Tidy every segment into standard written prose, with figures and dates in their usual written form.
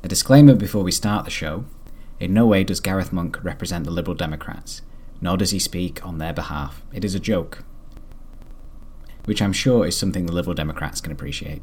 A disclaimer before we start the show. In no way does Gareth Monk represent the Liberal Democrats, nor does he speak on their behalf. It is a joke, which I'm sure is something the Liberal Democrats can appreciate.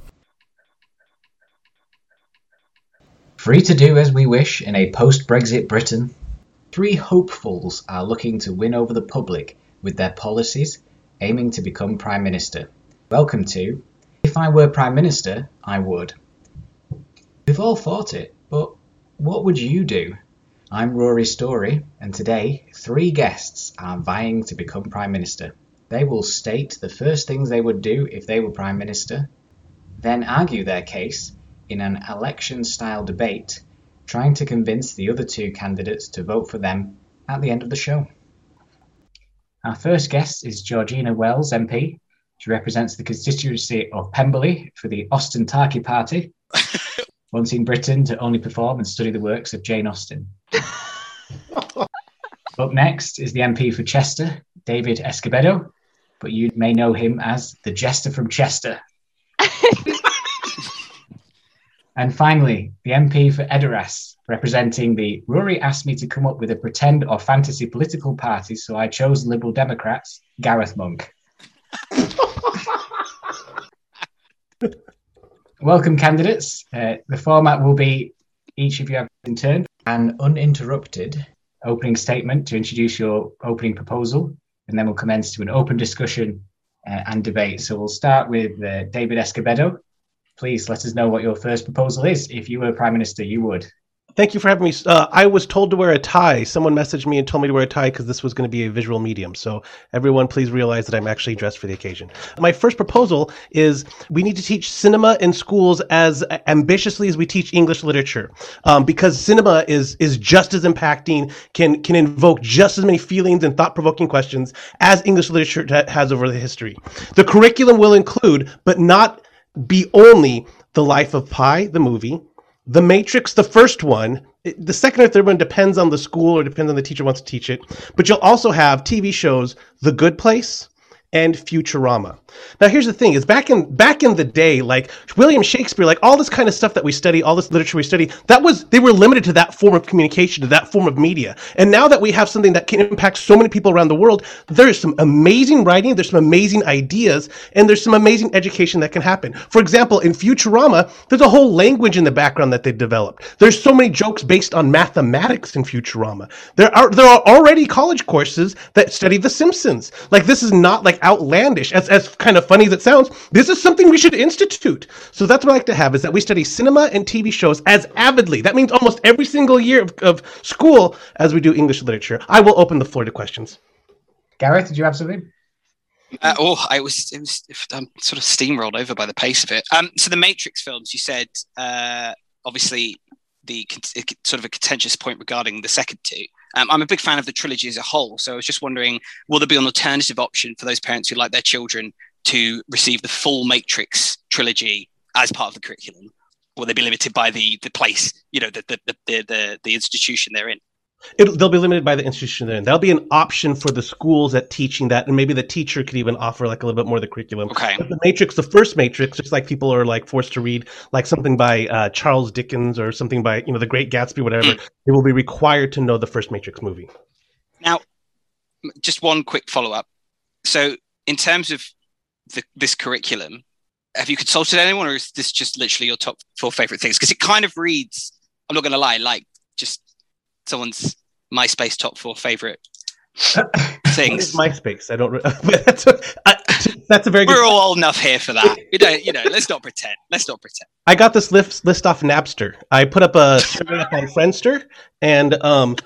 Free to do as we wish in a post-Brexit Britain, three hopefuls are looking to win over the public with their policies, aiming to become Prime Minister. Welcome to If I Were Prime Minister, I Would. We've all thought it, but what would you do? I'm Rory Story, and today, three guests are vying to become Prime Minister. They will state the first things they would do if they were Prime Minister, then argue their case in an election-style debate, trying to convince the other two candidates to vote for them at the end of the show. Our first guest is Georgina Wells, MP. She represents the constituency of Pemberley for the Austen Tarky Party, wanting Britain to only perform and study the works of Jane Austen. Up next is the MP for Chester, David Escobedo, but you may know him as the Jester from Chester. And finally, the MP for Edoras, representing the Rory asked me to come up with a pretend or fantasy political party, so I chose Liberal Democrats, Gareth Monk. Welcome, candidates. The format will be each of you have in turn an uninterrupted opening statement to introduce your opening proposal, and then we'll commence to an open discussion and debate. So we'll start with David Escobedo. Please let us know what your first proposal is. If you were Prime Minister, you would. Thank you for having me. I was told to wear a tie. Someone messaged me and told me to wear a tie because this was going to be a visual medium. So everyone, please realize that I'm actually dressed for the occasion. My first proposal is we need to teach cinema in schools as ambitiously as we teach English literature, because cinema is just as impacting, can invoke just as many feelings and thought-provoking questions as English literature has over the history. The curriculum will include, but not be only, The Life of Pi, the movie, The Matrix, the first one. The second or third one depends on the school or depends on the teacher wants to teach it. But you'll also have TV shows The Good Place and Futurama. Now, here's the thing: is back in the day, like William Shakespeare, like all this kind of stuff that we study, all this literature we study, they were limited to that form of communication, to that form of media. And now that we have something that can impact so many people around the world, there's some amazing writing, there's some amazing ideas, and there's some amazing education that can happen. For example, in Futurama, there's a whole language in the background that they've developed. There's so many jokes based on mathematics in Futurama. There are already college courses that study The Simpsons. Like, this is not like outlandish, as kind of funny as it sounds. This is something we should institute. So that's what I like to have, is that we study cinema and TV shows as avidly. That means almost every single year of school as we do English literature. I will open the floor to questions. Gareth, did you have something? It was I'm sort of steamrolled over by the pace of it. So the Matrix films, you said, obviously the sort of a contentious point regarding the second two. I'm a big fan of the trilogy as a whole, so I was just wondering, will there be an alternative option for those parents who like their children to receive the full Matrix trilogy as part of the curriculum? Will they be limited by the place, the institution they're in? They'll be limited by the institution they're in. There'll be an option for the schools at teaching that, and maybe the teacher could even offer like a little bit more of the curriculum. Okay. But the Matrix, the first Matrix, just like people are like forced to read like something by Charles Dickens or something by The Great Gatsby, whatever, they will be required to know the first Matrix movie. Now, just one quick follow-up. So in terms of this curriculum, have you consulted anyone, or is this just literally your top 4 favorite things? Because it kind of reads, I'm not going to lie, like just someone's MySpace top 4 favorite things. MySpace. I don't. That's a very. We're all old enough here for that. Let's not pretend. I got this list off Napster. I put up a survey up on Friendster, and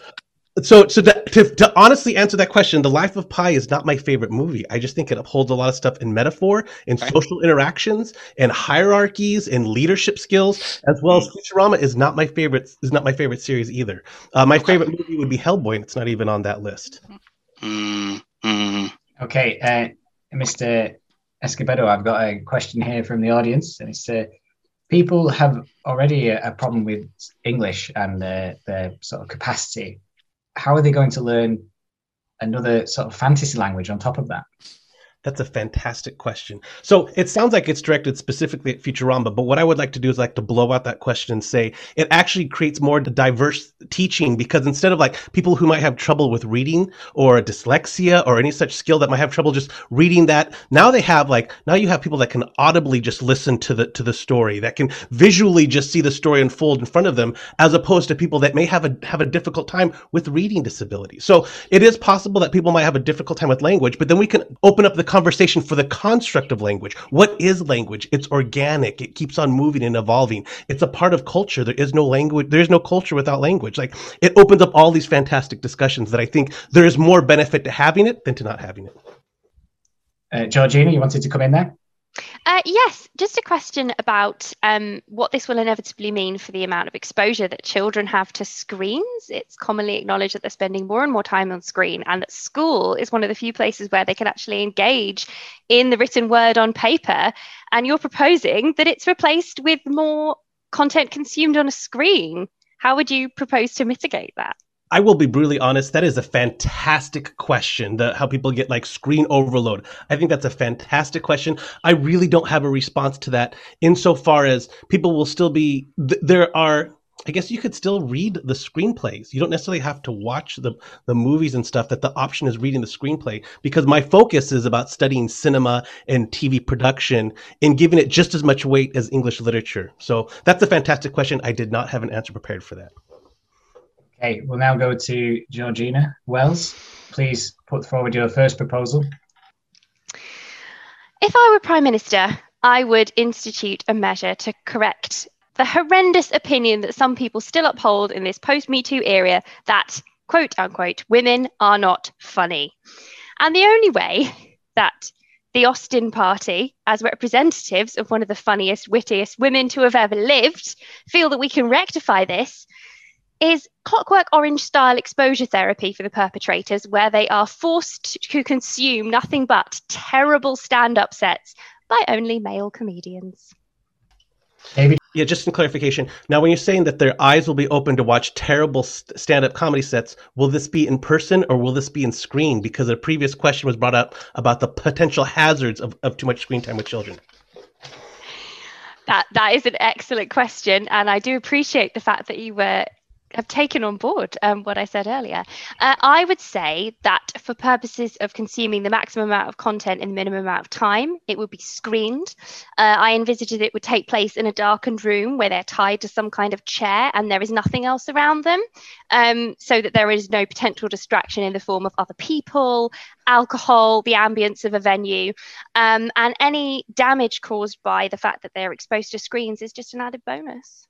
So to honestly answer that question, The Life of Pi is not my favorite movie. I just think it upholds a lot of stuff in metaphor, in social interactions, and hierarchies, and leadership skills, as well as Futurama is not my favorite. Is not my favorite series either. My favorite movie would be Hellboy, and it's not even on that list. Okay, Mr. Escobedo, I've got a question here from the audience, and it's people have already a problem with English and their sort of capacity. How are they going to learn another sort of fantasy language on top of that? That's a fantastic question. So it sounds like it's directed specifically at Futurama, but what I would like to do is like to blow out that question and say it actually creates more diverse teaching, because instead of like people who might have trouble with reading or dyslexia or any such skill that might have trouble just reading that, now you have people that can audibly just listen to the story, that can visually just see the story unfold in front of them, as opposed to people that may have a difficult time with reading disability. So it is possible that people might have a difficult time with language, but then we can open up the conversation for the construct of language. What is language? It's organic. It keeps on moving and evolving. It's a part of culture. There is no language. There is no culture without language. Like, it opens up all these fantastic discussions that I think there is more benefit to having it than to not having it. Georgina, you wanted to come in there? Yes, just a question about what this will inevitably mean for the amount of exposure that children have to screens. It's commonly acknowledged that they're spending more and more time on screen, and that school is one of the few places where they can actually engage in the written word on paper. And you're proposing that it's replaced with more content consumed on a screen. How would you propose to mitigate that? I will be brutally honest. That is a fantastic question. How people get like screen overload. I think that's a fantastic question. I really don't have a response to that, insofar as people will still be, I guess you could still read the screenplays. You don't necessarily have to watch the movies and stuff. That the option is reading the screenplay, because my focus is about studying cinema and TV production and giving it just as much weight as English literature. So that's a fantastic question. I did not have an answer prepared for that. Okay, we'll now go to Georgina Wells. Please put forward your first proposal. If I were Prime Minister, I would institute a measure to correct the horrendous opinion that some people still uphold in this post-Me Too era that, quote unquote, women are not funny. And the only way that the Austen Party, as representatives of one of the funniest, wittiest women to have ever lived, feel that we can rectify this is Clockwork Orange style exposure therapy for the perpetrators, where they are forced to consume nothing but terrible stand-up sets by only male comedians. David? Yeah, just some clarification. Now, when you're saying that their eyes will be open to watch terrible stand-up comedy sets, will this be in person or will this be in screen? Because a previous question was brought up about the potential hazards of too much screen time with children. That is an excellent question, and I do appreciate the fact that you have taken on board what I said earlier. I would say that for purposes of consuming the maximum amount of content in the minimum amount of time, it would be screened. I envisaged it would take place in a darkened room where they're tied to some kind of chair and there is nothing else around them, so that there is no potential distraction in the form of other people, alcohol, the ambience of a venue, and any damage caused by the fact that they're exposed to screens is just an added bonus.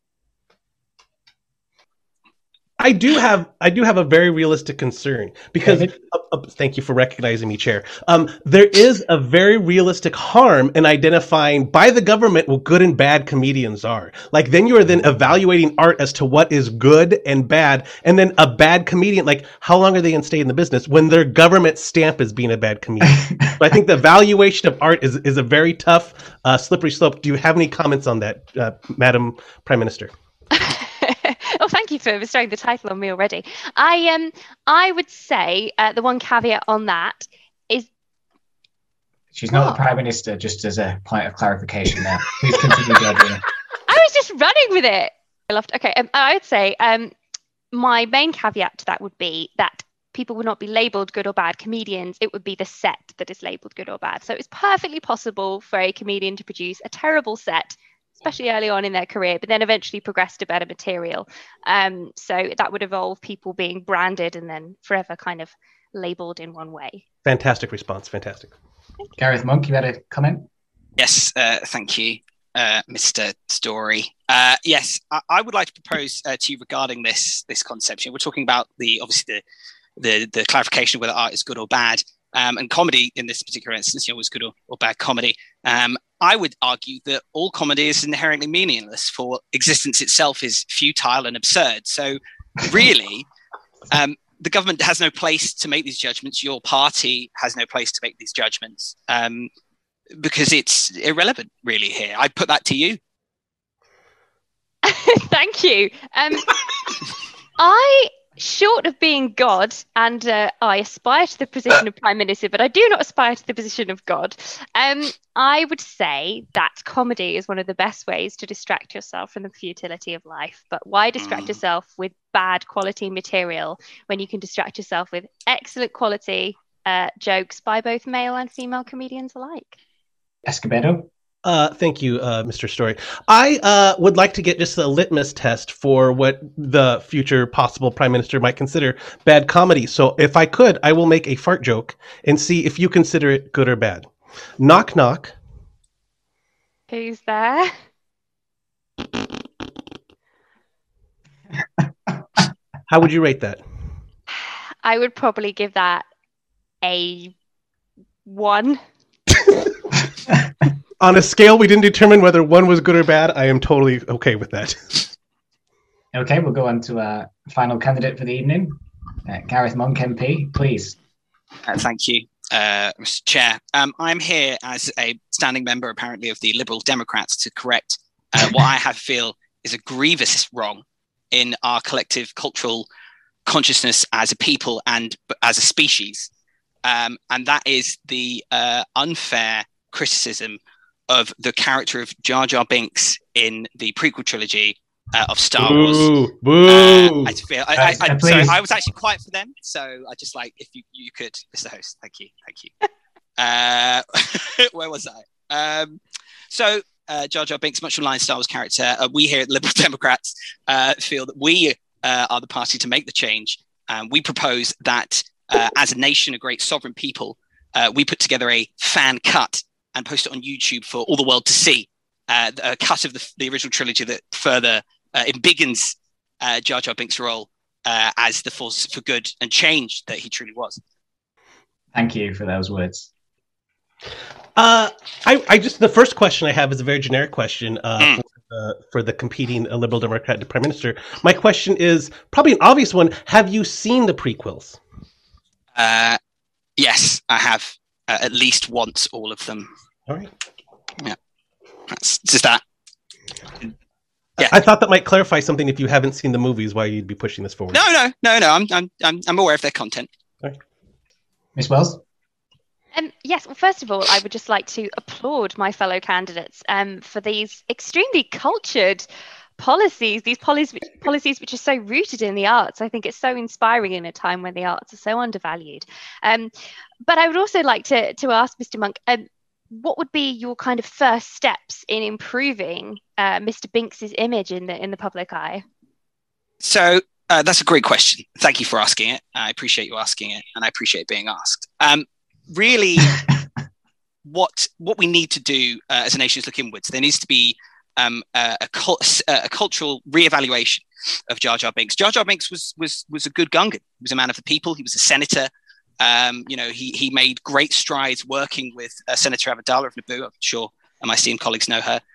I do have a very realistic concern, because thank you for recognizing me, Chair. There is a very realistic harm in identifying by the government what good and bad comedians are. Like, then you are then evaluating art as to what is good and bad, and then a bad comedian, like, how long are they going to stay in the business when their government stamp is being a bad comedian? So I think the valuation of art is a very tough, slippery slope. Do you have any comments on that, Madam Prime Minister? Oh, thank you for bestowing the title on me already. I would say the one caveat on that is... She's not the Prime Minister, just as a point of clarification there. Please continue, Georgina. I was just running with it. Okay, I would say my main caveat to that would be that people would not be labelled good or bad comedians. It would be the set that is labelled good or bad. So it's perfectly possible for a comedian to produce a terrible set, especially early on in their career, but then eventually progress to better material. So that would involve people being branded and then forever kind of labelled in one way. Fantastic response. Fantastic. Gareth Monk, you had a comment? Yes, thank you, Mr. Story. Yes, I would like to propose to you regarding this concept. We're talking about the clarification of whether art is good or bad. And comedy in this particular instance, was good or bad comedy. I would argue that all comedy is inherently meaningless, for existence itself is futile and absurd. So really, the government has no place to make these judgments. Your party has no place to make these judgments, because it's irrelevant really here. I put that to you. Thank you. short of being God, and I aspire to the position of Prime Minister, but I do not aspire to the position of God, I would say that comedy is one of the best ways to distract yourself from the futility of life. But why distract yourself with bad quality material when you can distract yourself with excellent quality jokes by both male and female comedians alike? Escobedo? Thank you, Mr. Story. I would like to get just a litmus test for what the future possible prime minister might consider bad comedy. So if I could, I will make a fart joke and see if you consider it good or bad. Knock, knock. Who's there? How would you rate that? I would probably give that a 1. On a scale we didn't determine whether 1 was good or bad, I am totally okay with that. Okay, we'll go on to our final candidate for the evening. Gareth Monk MP, please. Thank you, Mr. Chair. I'm here as a standing member, apparently, of the Liberal Democrats to correct what I feel is a grievous wrong in our collective cultural consciousness as a people and as a species. And that is the unfair criticism of the character of Jar Jar Binks in the prequel trilogy of Star Wars. Boo! Sorry, I was actually quiet for them, so I just like if you could, Mr. Host. Thank you. Where was I? Jar Jar Binks, much maligned Star Wars character. We here at Liberal Democrats feel that we are the party to make the change. We propose that as a nation, a great sovereign people, we put together a fan cut and post it on YouTube for all the world to see. A cut of the original trilogy that further embiggens Jar Jar Binks' role as the force for good and change that he truly was. Thank you for those words. I just the first question I have is a very generic question for the competing Liberal Democrat Prime Minister. My question is probably an obvious one. Have you seen the prequels? Yes, I have at least once, all of them. All right. Yeah, that's just that. Yeah. I thought that might clarify something. If you haven't seen the movies, why you'd be pushing this forward? No. I'm aware of their content. All right. Miss Wells? Yes, well, first of all, I would just like to applaud my fellow candidates for these extremely cultured policies, these policies which are so rooted in the arts. I think it's so inspiring in a time when the arts are so undervalued. But I would also like to ask Mr. Monk, what would be your kind of first steps in improving Mr. Binks's image in the public eye? So that's a great question. Thank you for asking it. I appreciate you asking it, and I appreciate being asked. Really, what we need to do as a nation is look inwards. There needs to be a cultural reevaluation of Jar Jar Binks. Jar Jar Binks was a good Gungan. He was a man of the people. He was a senator. He made great strides working with Senator Abdallah of Naboo. I'm sure my esteemed colleagues know her.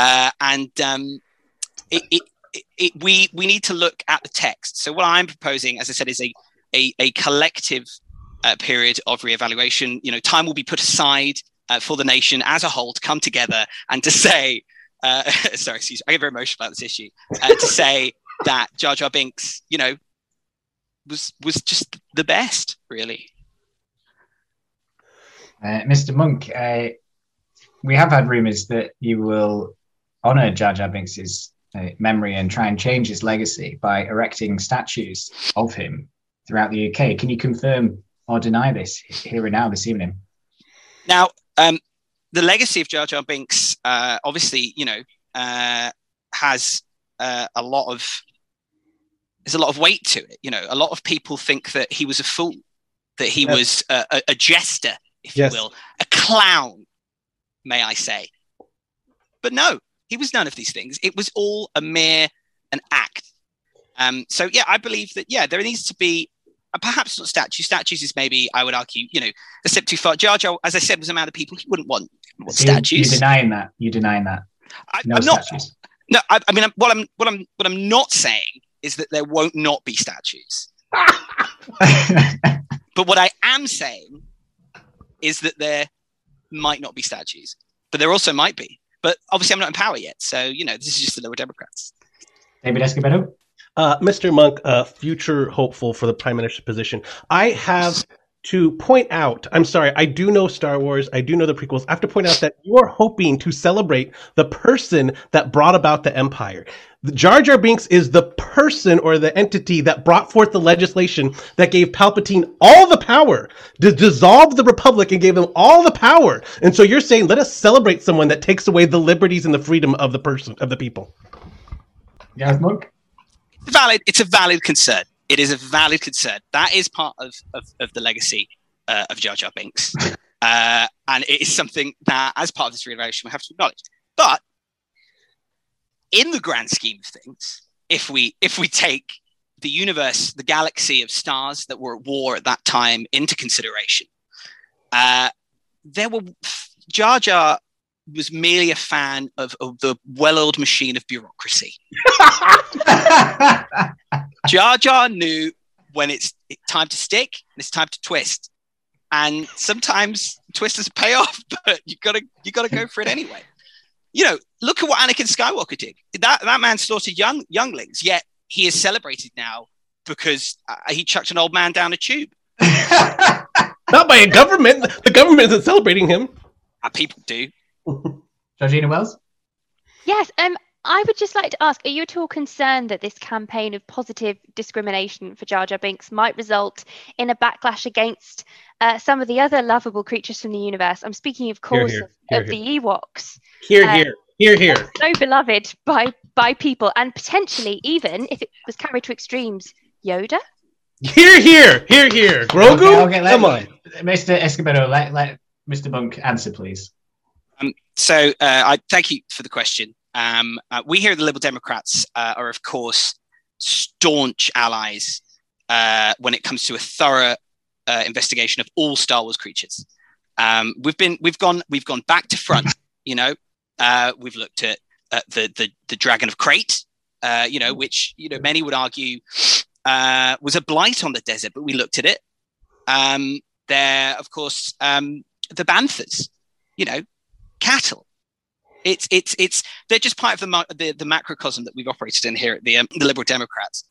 We need to look at the text. So what I'm proposing, as I said, is a collective period of reevaluation. Time will be put aside for the nation as a whole to come together and to say, sorry, excuse me, I get very emotional about this issue, to say that Jar Jar Binks, was just the best, really. Mr. Monk, we have had rumours that you will honour Jar Jar Binks' memory and try and change his legacy by erecting statues of him throughout the UK. Can you confirm or deny this here and now this evening? Now, the legacy of Jar Jar Binks, obviously, has a lot of weight to it. A lot of people think that he was a fool, that he was a jester, if you will, a clown, may I say. But no, he was none of these things. It was all an act. So yeah, I believe that there needs to be perhaps not statues. Statues is maybe, I would argue, a step too far. Jar Jar, as I said, was a man of people. He wouldn't want statues. You're denying that. I'm statues. No, I mean, what I'm not saying is that there won't not be statues. But what I am saying is that there might not be statues, but there also might be. But obviously, I'm not in power yet, so this is just the Liberal Democrats. David Escobedo? Mr. Monk, future hopeful for the prime minister position. I have to point out, I'm sorry, I do know Star Wars, I do know the prequels. I have to point out that you are hoping to celebrate the person that brought about the Empire. Jar Jar Binks is the person or the entity that brought forth the legislation that gave Palpatine all the power, dissolved the Republic and gave them all the power. And so you're saying, let us celebrate someone that takes away the liberties and the freedom of the people. Gareth Monk? It's a valid concern. It is a valid concern. That is part of the legacy of Jar Jar Binks. And it is something that, as part of this reiteration, we have to acknowledge. But in the grand scheme of things, if we take the universe, the galaxy of stars that were at war at that time into consideration, Jar Jar was merely a fan of the well-oiled machine of bureaucracy. Jar Jar knew when it's time to stick and it's time to twist, and sometimes twisters pay off, but you gotta go for it anyway. You know, look at what Anakin Skywalker did. That man slaughtered younglings, yet he is celebrated now because he chucked an old man down a tube. Not by a government. The government isn't celebrating him. People do. Georgina Wells? Yes, I would just like to ask, are you at all concerned that this campaign of positive discrimination for Jar Jar Binks might result in a backlash against some of the other lovable creatures from the universe? I'm speaking, of course, of the Ewoks. Here. So beloved by people, and potentially even, if it was carried to extremes, Yoda? Here. Grogu? Okay, come on. Mr. Escobedo, let Mr. Monk answer, please. So I thank you for the question. We here at the Liberal Democrats are, of course, staunch allies when it comes to a thorough investigation of all Star Wars creatures. We've gone back to front. You know, we've looked at the Dragon of Crate, which many would argue was a blight on the desert, but we looked at it. There, of course, the Banthas. Cattle. They're just part of the macrocosm that we've operated in here at the Liberal Democrats.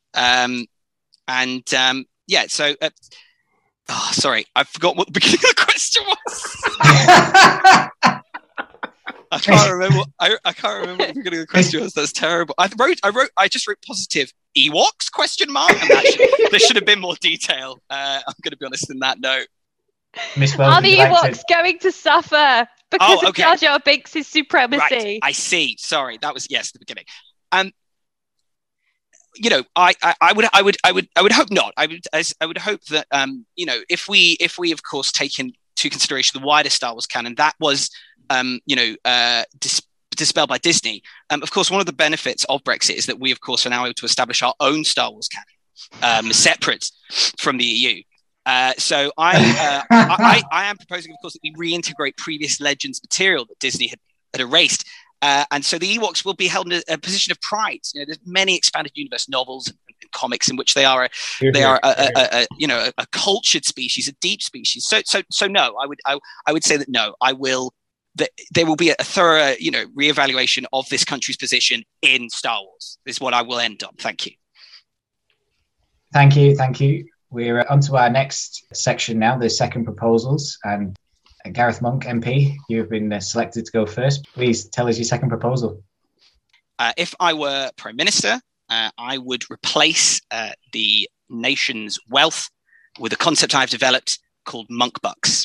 Sorry, I forgot what the beginning of the question was. I can't remember what the beginning of the question was. That's terrible. I just wrote positive Ewoks ? And there should have been more detail. I'm going to be honest in that note. Miss Wells, are the Ewoks going to suffer because of Jar Jar Binks' supremacy? Right, I see. Sorry, that was the beginning. I would hope not. I would hope that if we of course take into consideration the wider Star Wars canon that was dispelled by Disney. Of course, one of the benefits of Brexit is that we of course are now able to establish our own Star Wars canon, separate from the EU. So I am proposing, of course, that we reintegrate previous Legends material that Disney had erased. And so the Ewoks will be held in a position of pride. There's many expanded universe novels and comics in which they are a cultured species, a deep species. So no, I would say that no, there will be a thorough, reevaluation of this country's position in Star Wars. Is what I will end on. Thank you. Thank you. We're on to our next section now, the second proposals. And Gareth Monk, MP, you have been selected to go first. Please tell us your second proposal. If I were Prime Minister, I would replace the nation's wealth with a concept I've developed called Monk Bucks.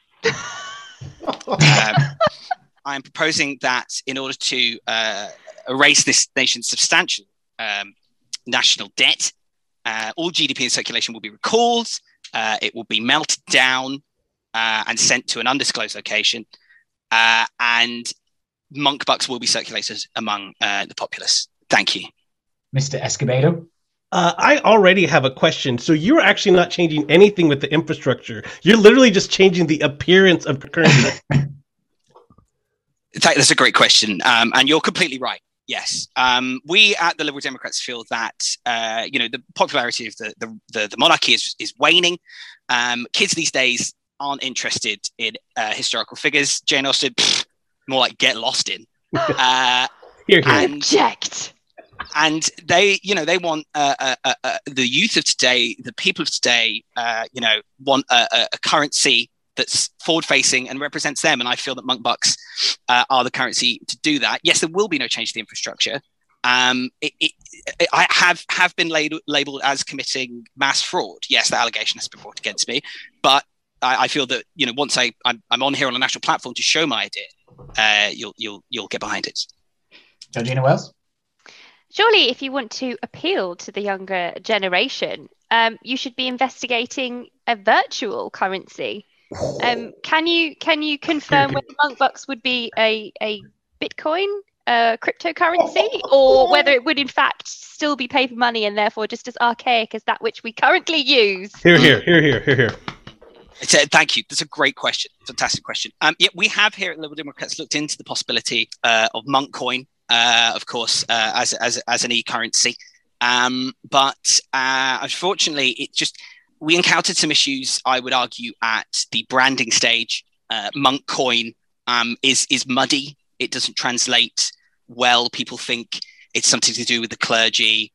I'm proposing that in order to erase this nation's substantial national debt, all GDP in circulation will be recalled. It will be melted down and sent to an undisclosed location. And Monk Bucks will be circulated among the populace. Thank you. Mr. Escobedo? I already have a question. So you're actually not changing anything with the infrastructure. You're literally just changing the appearance of currency. That's a great question. And you're completely right. Yes. We at the Liberal Democrats feel that, the popularity of the monarchy is waning. Kids these days aren't interested in historical figures. Jane Austen, more like get lost in. Here. Object. And they want the youth of today, the people of today, want a currency that's forward-facing and represents them. And I feel that Monk Bucks are the currency to do that. Yes, there will be no change to the infrastructure. I have been labelled as committing mass fraud. Yes, that allegation has been brought against me, but I feel that once I'm on here on a national platform to show my idea, you'll get behind it. Georgina Wells. Surely, if you want to appeal to the younger generation, you should be investigating a virtual currency. Can you confirm whether Monk Bucks would be a Bitcoin cryptocurrency, or whether it would in fact still be paper money and therefore just as archaic as that which we currently use? Here. Thank you. That's a great question. Fantastic question. We have here at Liberal Democrats looked into the possibility of Monk Coin, of course, as an e-currency. But unfortunately, we encountered some issues, I would argue, at the branding stage. Monk Coin is muddy. It doesn't translate well. People think it's something to do with the clergy.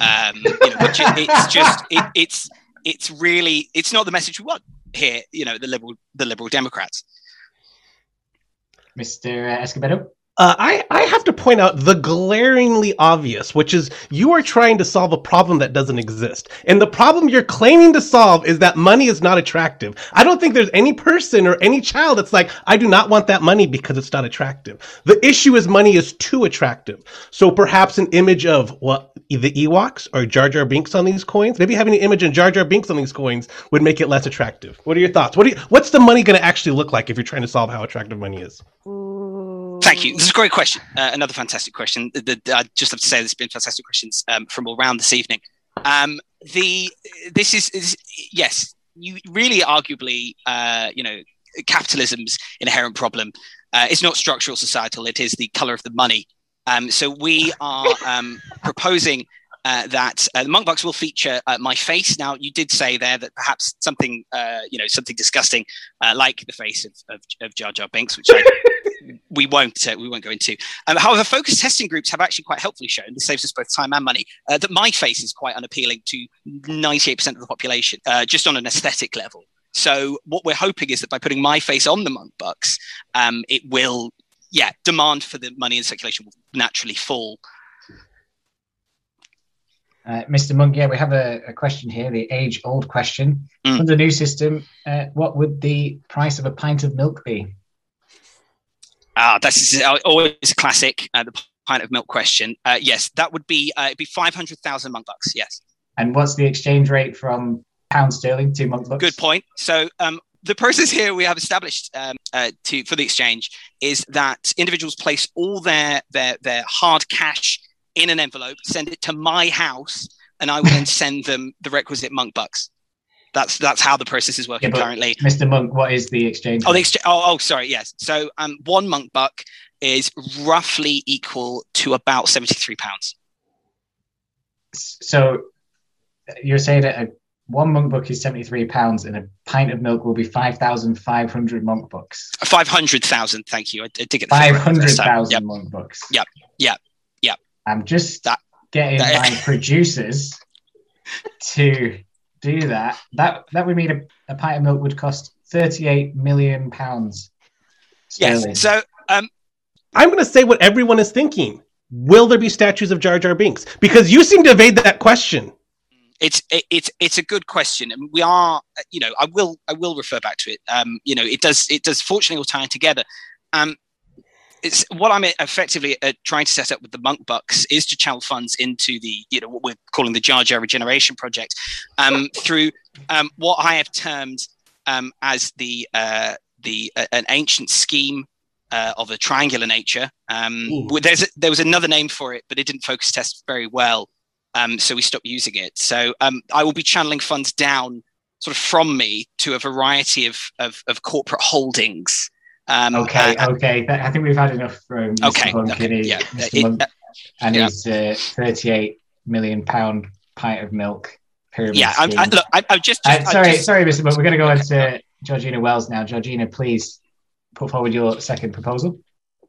It's not the message we want here. The Liberal Democrats. Mr. Escobedo. I have to point out the glaringly obvious, which is you are trying to solve a problem that doesn't exist. And the problem you're claiming to solve is that money is not attractive. I don't think there's any person or any child that's like, I do not want that money because it's not attractive. The issue is money is too attractive. So perhaps an image of the Ewoks or Jar Jar Binks on these coins, maybe having an image of Jar Jar Binks on these coins would make it less attractive. What are your thoughts? What's the money going to actually look like if you're trying to solve how attractive money is? Thank you. This is a great question. Another fantastic question. I just have to say there's been fantastic questions from all around this evening. This is yes, you really arguably, capitalism's inherent problem is not structural societal. It is the color of the money. So we are proposing that the Monk Bucks will feature my face. Now, you did say there that perhaps something disgusting like the face of Jar Jar Binks, which we won't go into. However, focus testing groups have actually quite helpfully shown, this saves us both time and money, that my face is quite unappealing to 98% of the population, just on an aesthetic level. So what we're hoping is that by putting my face on the Monk Bucks, it will, demand for the money in circulation will naturally fall. Mr. Monk, we have a question here, the age-old question. Under the new system, what would the price of a pint of milk be? That's always a classic, the pint of milk question. Yes, that would be it'd be 500,000 Monk Bucks, yes. And what's the exchange rate from pound sterling to Monk Bucks? Good point. So the process here we have established for the exchange is that individuals place all their hard cash in an envelope, send it to my house, and I will then send them the requisite Monk Bucks. That's how the process is working currently. Mr. Monk, what is the exchange rate? Sorry, yes. So one Monk Buck is roughly equal to about £73. So you're saying that one Monk Buck is £73 and a pint of milk will be 5,500 Monk Bucks? 500,000, thank you. I did get the 500,000 Monk Bucks. Yep. I'm just getting my producers to do that. That would mean a pint of milk would cost £38 million sterling. Yes. So I'm going to say what everyone is thinking. Will there be statues of Jar Jar Binks? Because you seem to evade that question. It's a good question, and we are. I will refer back to it. It does. Fortunately, all tie together. It's what I'm effectively trying to set up with the Monk Bucks is to channel funds into the what we're calling the Jar Jar Regeneration Project through what I have termed as an ancient scheme of a triangular nature. There was another name for it, but it didn't focus test very well, so we stopped using it. So I will be channeling funds down sort of from me to a variety of corporate holdings. Okay. I think we've had enough from Mr. Monk and his £38 million pint of milk pyramid scheme. Sorry, Mr. Monk. We're going to go on to Georgina Wells now. Georgina, please put forward your second proposal.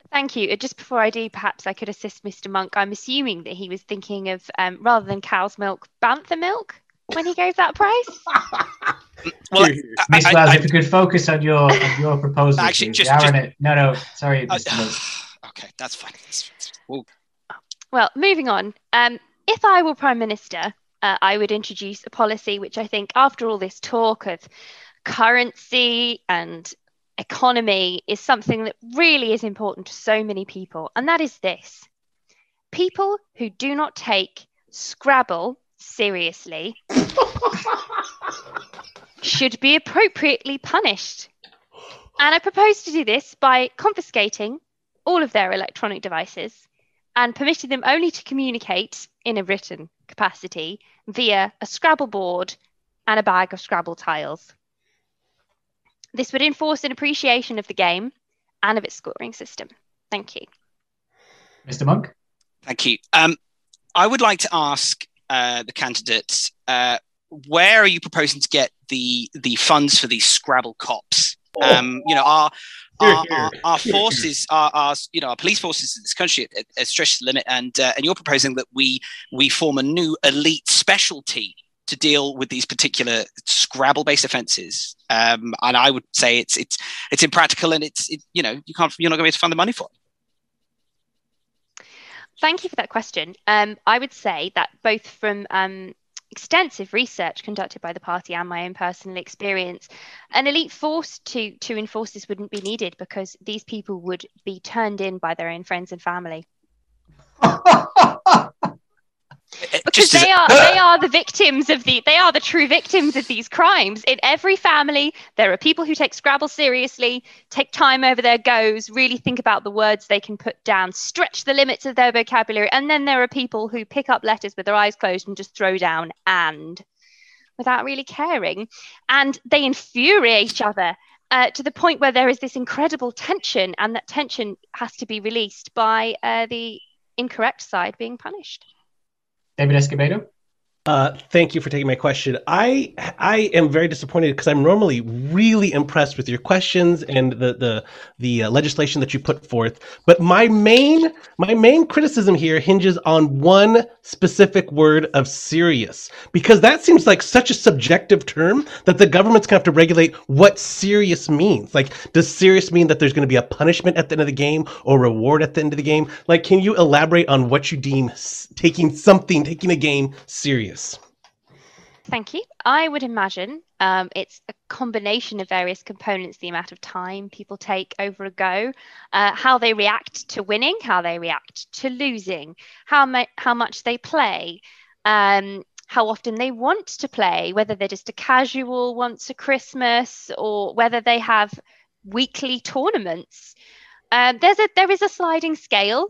Thank you. Just before I do, perhaps I could assist Mr. Monk. I'm assuming that he was thinking of, rather than cow's milk, bantha milk when he gave that price. Well, Miss Wells, if we could focus on your proposal. Actually, please. Sorry, Mr. Monk. Okay, that's fine. Well, moving on. If I were Prime Minister, I would introduce a policy which I think, after all this talk of currency and economy, is something that really is important to so many people. And that is this: people who do not take Scrabble seriously should be appropriately punished. And I propose to do this by confiscating all of their electronic devices and permitting them only to communicate in a written capacity via a Scrabble board and a bag of Scrabble tiles. This would enforce an appreciation of the game and of its scoring system. Thank you. Mr. Monk? Thank you. I would like to ask the candidates, where are you proposing to get the funds for these Scrabble cops? Our forces, our police forces in this country are stretched to the limit, and you're proposing that we form a new elite special team to deal with these particular Scrabble-based offences. And I would say it's impractical, and you're not going to be able to find the money for it. Thank you for that question. I would say that both from extensive research conducted by the party and my own personal experience, an elite force to enforce this wouldn't be needed, because these people would be turned in by their own friends and family. Because they are the victims of they are the true victims of these crimes. In every family, there are people who take Scrabble seriously, take time over their goes, really think about the words they can put down, stretch the limits of their vocabulary, and then there are people who pick up letters with their eyes closed and just throw down "and" without really caring, and they infuriate each other to the point where there is this incredible tension, and that tension has to be released by the incorrect side being punished. David Escobedo? Thank you for taking my question. I am very disappointed, because I'm normally really impressed with your questions and the legislation that you put forth. But my main criticism here hinges on one specific word of serious, because that seems like such a subjective term that the government's going to have to regulate what serious means. Like, does serious mean that there's going to be a punishment at the end of the game or reward at the end of the game? Like, can you elaborate on what you deem taking a game serious? Thank you. I would imagine it's a combination of various components: the amount of time people take over a go, how they react to winning, how they react to losing, how much they play, how often they want to play, whether they're just a casual once a Christmas or whether they have weekly tournaments. There is a sliding scale,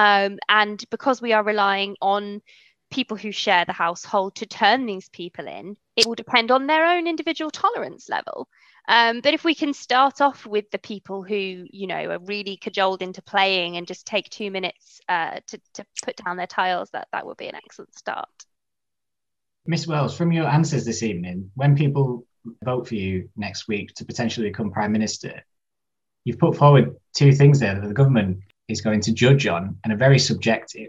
and because we are relying on people who share the household to turn these people in, it will depend on their own individual tolerance level. But if we can start off with the people who, are really cajoled into playing and just take 2 minutes to put down their tiles, that would be an excellent start. Miss Wells, from your answers this evening, when people vote for you next week to potentially become Prime Minister, you've put forward two things there that the government is going to judge on and are very subjective.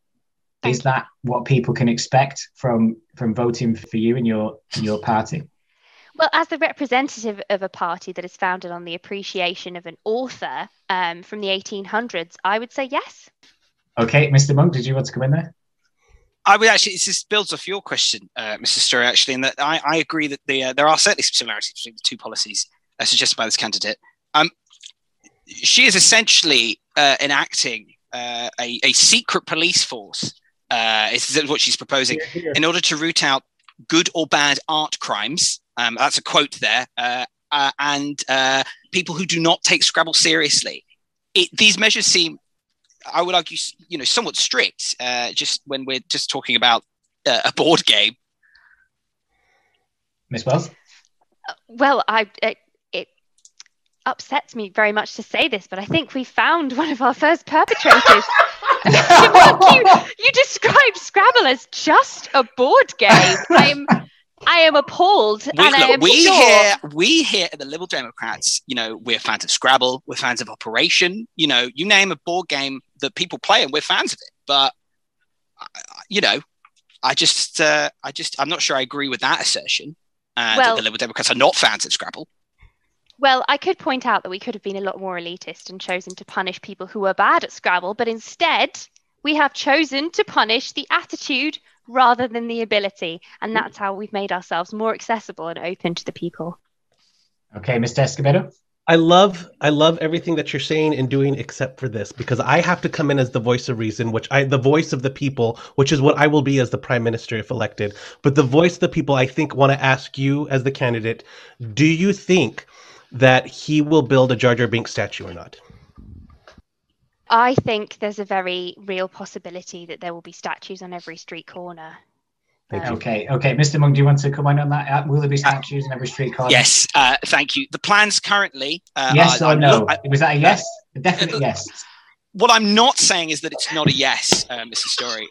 Is that what people can expect from voting for you and your party? Well, as the representative of a party that is founded on the appreciation of an author from the 1800s, I would say yes. Okay, Mr. Monk, did you want to come in there? I would actually, this builds off your question, Mr. Story, actually, in that I agree that there are certainly some similarities between the two policies suggested by this candidate. She is essentially enacting a secret police force. Is what she's proposing in order to root out good or bad art crimes. That's a quote there. And people who do not take Scrabble seriously. These measures seem, I would argue, somewhat strict. Just when we're just talking about a board game. Miss Wells? Well, it upsets me very much to say this, but I think we found one of our first perpetrators. You described Scrabble as just a board game. I am appalled. We here at the Liberal Democrats, we're fans of Scrabble, we're fans of Operation. You name a board game that people play, and we're fans of it. But I'm not sure I agree with that assertion. That the Liberal Democrats are not fans of Scrabble. Well, I could point out that we could have been a lot more elitist and chosen to punish people who are bad at Scrabble, but instead we have chosen to punish the attitude rather than the ability. And that's how we've made ourselves more accessible and open to the people. Okay, Mr. Escobedo? I love everything that you're saying and doing except for this, because I have to come in as the voice of reason, the voice of the people, which is what I will be as the prime minister if elected. But the voice of the people, I think, want to ask you as the candidate, do you think that he will build a Jar Jar Binks statue or not? I think there's a very real possibility that there will be statues on every street corner. Okay. Mr. Monk, do you want to comment on that? Will there be statues in every street corner? Yes, thank you. The plans currently... yes or no? Was that a yes? A definite yes. What I'm not saying is that it's not a yes, Mr. Story.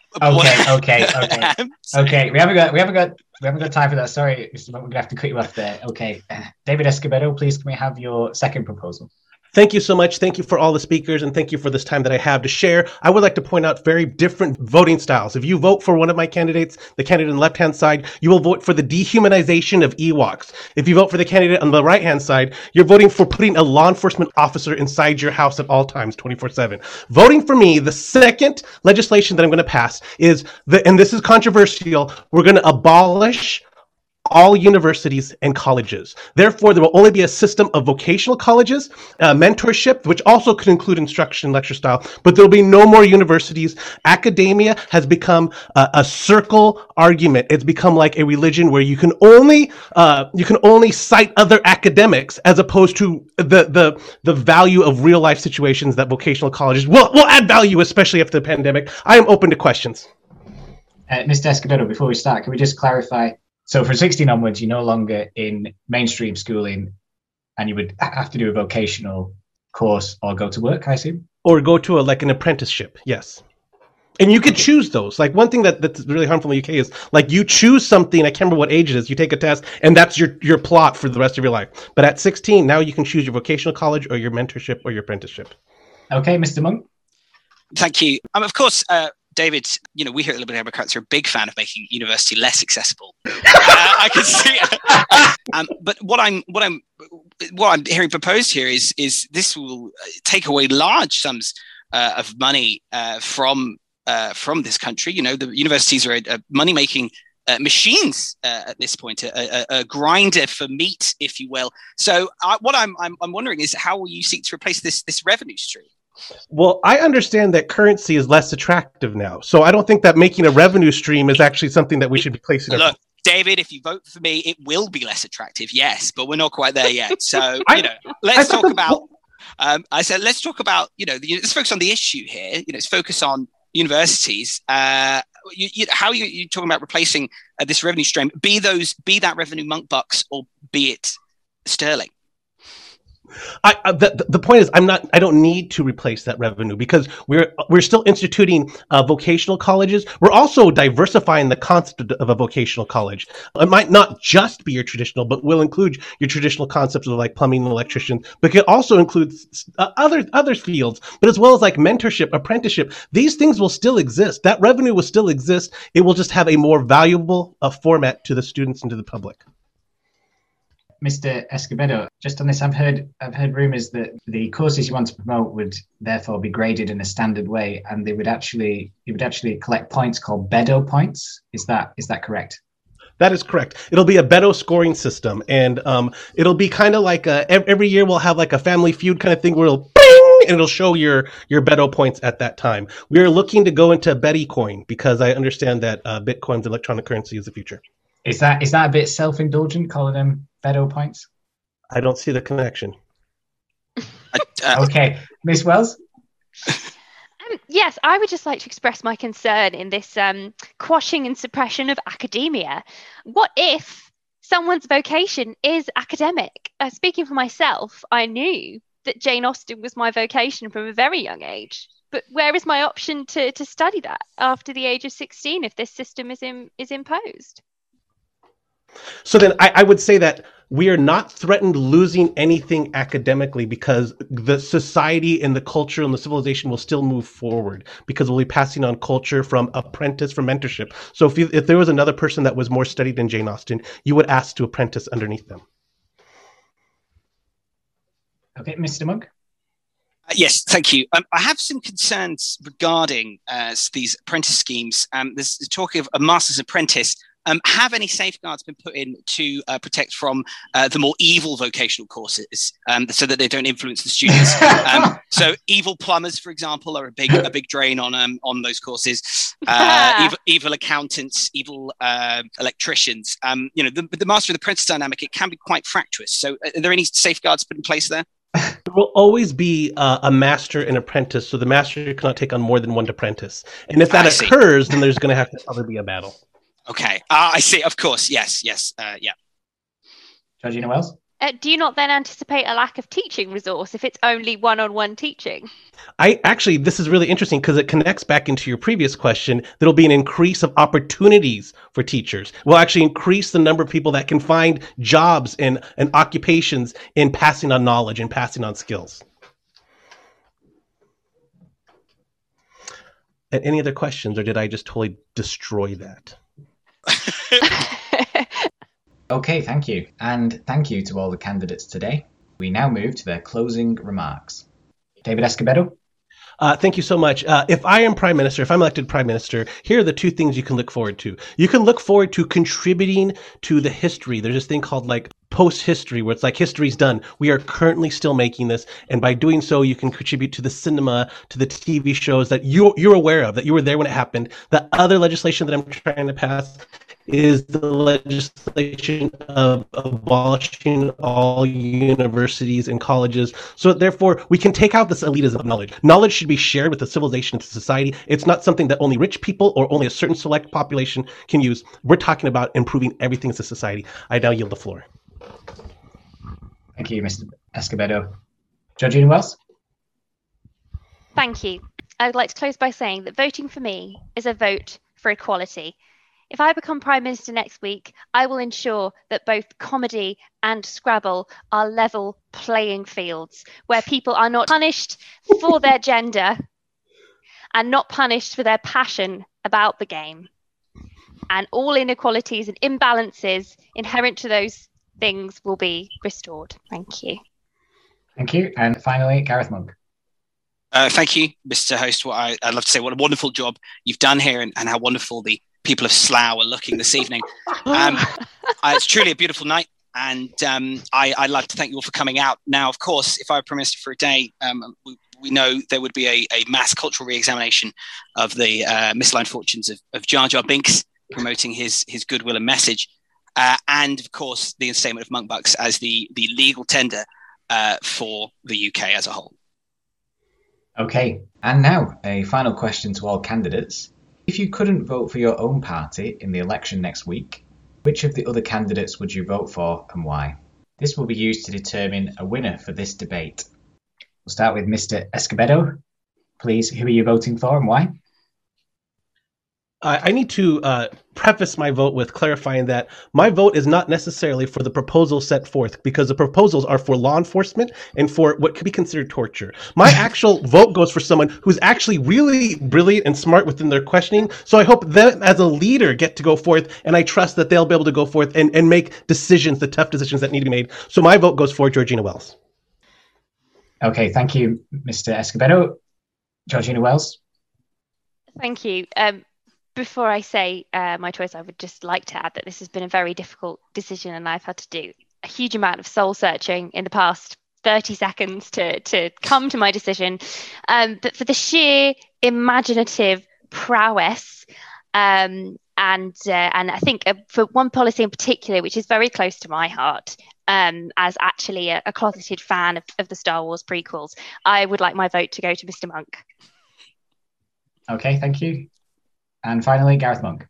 Okay. We haven't got time for that. Sorry, Mr. Monk, we're gonna have to cut you off there. Okay, David Escobedo, please, can we have your second proposal? Thank you so much. Thank you for all the speakers, and thank you for this time that I have to share. I would like to point out very different voting styles. If you vote for one of my candidates, the candidate on the left-hand side, you will vote for the dehumanization of Ewoks. If you vote for the candidate on the right-hand side, you're voting for putting a law enforcement officer inside your house at all times, 24/7. Voting for me, the second legislation that I'm going to pass is, and this is controversial, we're going to abolish all universities and colleges. Therefore, there will only be a system of vocational colleges, mentorship, which also could include instruction lecture style, but there will be no more universities. Academia has become a circle argument. It's become like a religion where you can only cite other academics as opposed to the value of real life situations that vocational colleges will add value, especially after the pandemic. I am open to questions. Mr. Escobedo, before we start, can we just clarify? So from 16 onwards, you're no longer in mainstream schooling and you would have to do a vocational course or go to work, I assume? Or go to an apprenticeship, yes. And you could choose those. Like one thing that's really harmful in the UK is like you choose something, I can't remember what age it is, you take a test and that's your plot for the rest of your life. But at 16, now you can choose your vocational college or your mentorship or your apprenticeship. Okay, Mr. Monk. Thank you. Of course, David, we here at Liberal Democrats are a big fan of making university less accessible. I can see it. But what I'm hearing proposed here is this will take away large sums of money from this country. The universities are money-making machines at this point, a grinder for meat, if you will. So what I'm wondering is how will you seek to replace this revenue stream? Well, I understand that currency is less attractive now. So I don't think that making a revenue stream is actually something that we should be placing. Look, David, if you vote for me, it will be less attractive, yes, but we're not quite there yet. So, let's talk about, let's focus on the issue here. Let's focus on universities. How are you talking about replacing this revenue stream? Be that revenue monk bucks or be it sterling? The point is, I don't need to replace that revenue because we're still instituting vocational colleges. We're also diversifying the concept of a vocational college. It might not just be your traditional, but will include your traditional concepts of like plumbing and electrician, but it also includes other fields, but as well as like mentorship, apprenticeship. These things will still exist. That revenue will still exist. It will just have a more valuable format to the students and to the public. Mr. Escobedo, just on this, I've heard rumours that the courses you want to promote would therefore be graded in a standard way, and you would actually collect points called Bedo points. Is that correct? That is correct. It'll be a Bedo scoring system, and it'll be kind of like every year we'll have like a Family Feud kind of thing where it'll bing, and it'll show your Bedo points at that time. We are looking to go into Betty coin because I understand that Bitcoin's electronic currency is the future. Is that a bit self-indulgent calling them Bedo points? I don't see the connection. Okay, Miss Wells? Yes, I would just like to express my concern in this quashing and suppression of academia. What if someone's vocation is academic? Speaking for myself, I knew that Jane Austen was my vocation from a very young age. But where is my option to study that after the age of 16 if this system is imposed? So then I would say that we are not threatened losing anything academically because the society and the culture and the civilization will still move forward because we'll be passing on culture from apprentice from mentorship. So if there was another person that was more studied than Jane Austen, you would ask to apprentice underneath them. Okay, Mr. Monk. Yes, thank you. I have some concerns regarding these apprentice schemes. There's talk of a master's apprentice. Have any safeguards been put in to protect from the more evil vocational courses, so that they don't influence the students? So, evil plumbers, for example, are a big drain on those courses. Evil accountants, evil electricians. The master and apprentice dynamic, it can be quite fractious. So, are there any safeguards put in place there? There will always be a master and apprentice, so the master cannot take on more than one apprentice. And if that occurs, then there's going to have to probably be a battle. Okay, I see. Of course, yes. Yeah. Georgina Wells? Do you not then anticipate a lack of teaching resource if it's only one-on-one teaching? This is really interesting because it connects back into your previous question. There'll be an increase of opportunities for teachers. We'll actually increase the number of people that can find jobs and occupations in passing on knowledge and passing on skills. And any other questions, or did I just totally destroy that? Okay, thank you. And thank you to all the candidates today. We now move to their closing remarks. David Escobedo? Thank you so much. If I am Prime Minister, if I'm elected Prime Minister, here are the two things you can look forward to. You can look forward to contributing to the history. There's this thing called like post-history where it's like history's done. We are currently still making this. And by doing so, you can contribute to the cinema, to the TV shows that you're aware of, that you were there when it happened. The other legislation that I'm trying to pass is the legislation of abolishing all universities and colleges. So therefore, we can take out this elitism of knowledge. Knowledge should be shared with the civilization and society. It's not something that only rich people or only a certain select population can use. We're talking about improving everything as a society. I now yield the floor. Thank you, Mr. Escobedo. Georgina Wells? Thank you. I would like to close by saying that voting for me is a vote for equality. If I become Prime Minister next week, I will ensure that both comedy and Scrabble are level playing fields where people are not punished for their gender and not punished for their passion about the game. And all inequalities and imbalances inherent to those things will be restored. Thank you. Thank you. And finally, Gareth Monk. Thank you, Mr. Host. I'd love to say what a wonderful job you've done here and how wonderful the people of Slough are looking this evening. It's truly a beautiful night, and I'd like to thank you all for coming out. Now, of course, if I were Prime Minister for a day, we know there would be a mass cultural re-examination of the misaligned fortunes of Jar Jar Binks, promoting his goodwill and message, and of course the instatement of Monk Bucks as the legal tender for the UK as a whole. Okay, and now a final question to all candidates. If you couldn't vote for your own party in the election next week, which of the other candidates would you vote for and why? This will be used to determine a winner for this debate. We'll start with Mr. Escobedo. Please, who are you voting for and why? I need to preface my vote with clarifying that my vote is not necessarily for the proposals set forth, because the proposals are for law enforcement and for what could be considered torture. My actual vote goes for someone who's actually really brilliant and smart within their questioning. So I hope them as a leader get to go forth, and I trust that they'll be able to go forth and make decisions, the tough decisions that need to be made. So my vote goes for Georgina Wells. Okay, thank you, Mr. Escobedo. Georgina Wells? Thank you. Before I say my choice, I would just like to add that this has been a very difficult decision, and I've had to do a huge amount of soul searching in the past 30 seconds to come to my decision. But for the sheer imaginative prowess, and I think for one policy in particular, which is very close to my heart, as actually a closeted fan of the Star Wars prequels, I would like my vote to go to Mr. Monk. Okay, thank you. And finally, Gareth Monk.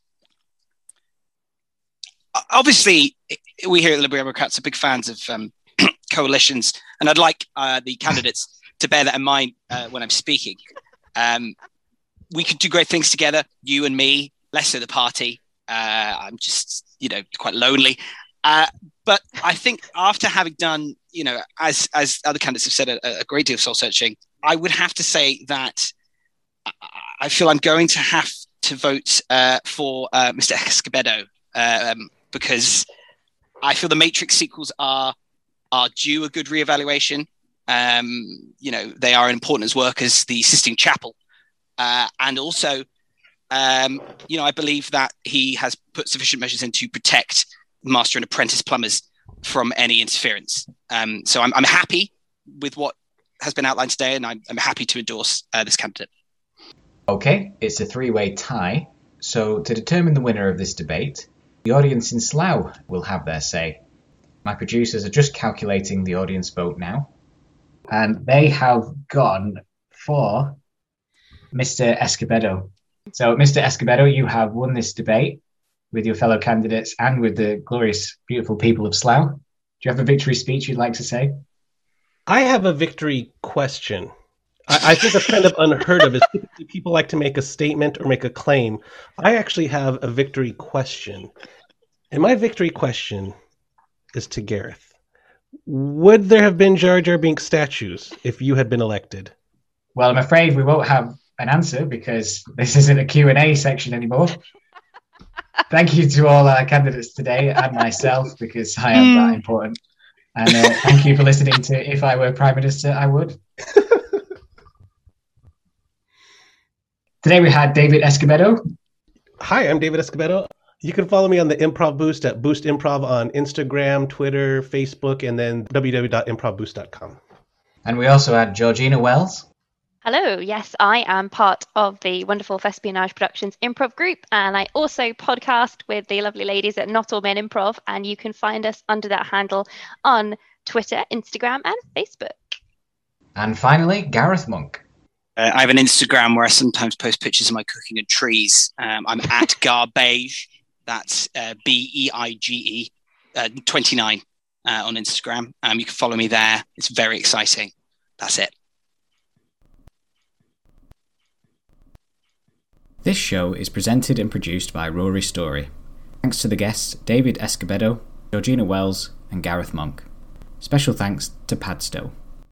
Obviously, we here at the Liberal Democrats are big fans of coalitions, and I'd like the candidates to bear that in mind when I'm speaking. We could do great things together, you and me, less so the party. I'm just, quite lonely. But I think after having done, as other candidates have said, a great deal of soul searching, I would have to say that I feel I'm going to have to vote for Mr. Escobedo because I feel the Matrix sequels are due a good reevaluation. They are important as work as the Sistine Chapel. And also, I believe that he has put sufficient measures in to protect master and apprentice plumbers from any interference. So I'm happy with what has been outlined today, and I'm happy to endorse this candidate. Okay, it's a three-way tie. So to determine the winner of this debate, the audience in Slough will have their say. My producers are just calculating the audience vote now. And they have gone for Mr. Escobedo. So, Mr. Escobedo, you have won this debate with your fellow candidates and with the glorious, beautiful people of Slough. Do you have a victory speech you'd like to say? I have a victory question. I think that's kind of unheard of. Typically people like to make a statement or make a claim. I actually have a victory question. And my victory question is to Gareth. Would there have been Jar Jar Binks statues if you had been elected? Well, I'm afraid we won't have an answer because this isn't a Q&A section anymore. Thank you to all our candidates today and myself because I am that important. And thank you for listening to If I Were Prime Minister, I Would. Today we had David Escobedo. Hi, I'm David Escobedo. You can follow me on the Improv Boost at Boost Improv on Instagram, Twitter, Facebook, and then www.improvboost.com. And we also had Georgina Wells. Hello, yes, I am part of the wonderful Thespionage Productions improv group, and I also podcast with the lovely ladies at Not All Men Improv, and you can find us under that handle on Twitter, Instagram, and Facebook. And finally, Gareth Monk. I have an Instagram where I sometimes post pictures of my cooking and trees. I'm at Garbage, that's BEIGE 29 on Instagram. You can follow me there. It's very exciting. That's it. This show is presented and produced by Rory Story. Thanks to the guests David Escobedo, Georgina Wells and Gareth Monk. Special thanks to Padstow.